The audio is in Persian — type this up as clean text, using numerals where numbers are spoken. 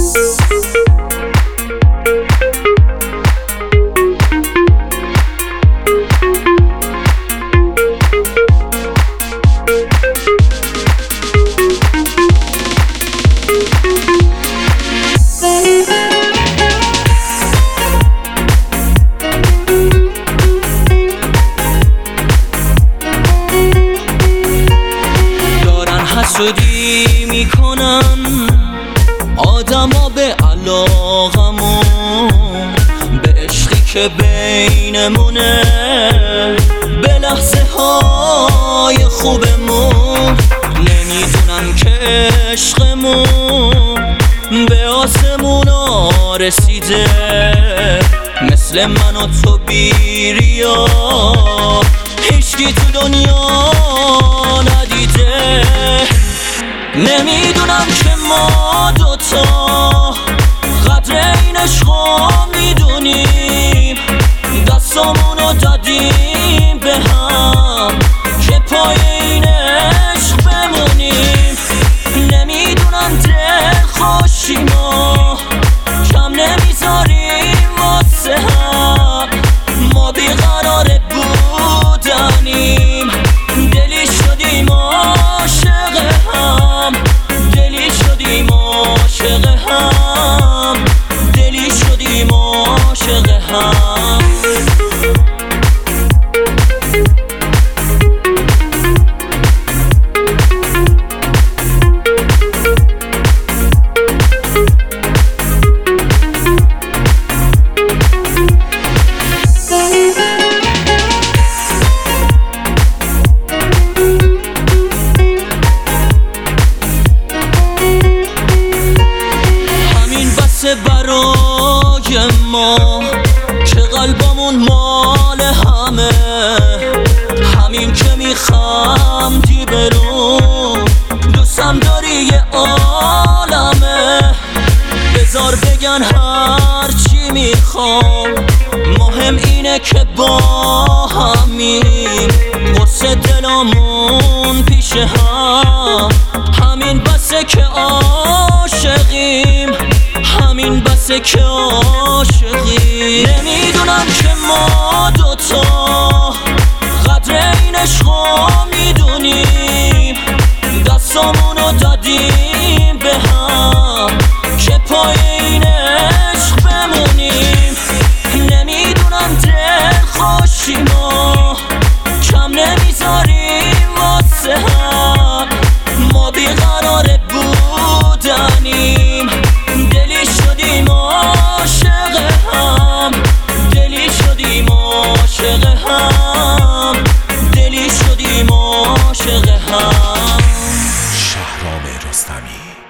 حسودی میکنن آدما به علاقمون، به عشقی که بینمونه، به لحظه های خوبمون. نمیدونم که عشقمون به آسمونا رسیده، مثل من و تو بیریا هیچکی تو دنیا ندیده. نمیدونم که ما دوتا قدر این عشقا میدونیم، دستامونو دادیم به هم که پای این عشق بمونیم. نمیدونم دل خوشی ما کم نمیذاریم واسه هم، ما بیقرار بودنیم، دلی شدیم عاشق هم، دلی شدیم عاشق هم، دلی شدیم عاشق هم. برای ما که قلبمون مال همه، همین که میخندی برون دوستم داری یه عالمه. بذار بگن هر چی میخوام، مهم اینه که با همیم، قرص دلامون پیش هم، همین بسه که عاشقیم، همین بسه که عاشقیم. نمیدونم که ما دوتا قدر این عشقا میدونیم، دستامونو دادیم به هم که پای این عشق بمونیم. نمیدونم دل خوشی ما کم نمیذاریم واسه هم، ما بیقرار بودنیم، دلی شدیم عاشق هم، دلی شدیم عاشق هم، دلی شدیم عاشق هم. شهرام رستمی.